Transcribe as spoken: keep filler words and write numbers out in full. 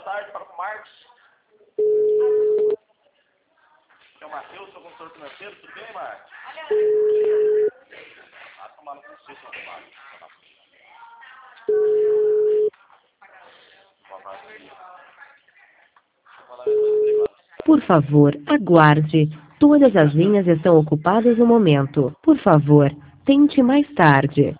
tarde, fala com o Marcos. É o Matheus, sou consultor financeiro, tudo bem, Marcos? Ah, tomar no conceito, não, Marcos. Por favor, aguarde. Todas as linhas estão ocupadas no momento. Por favor, tente mais tarde.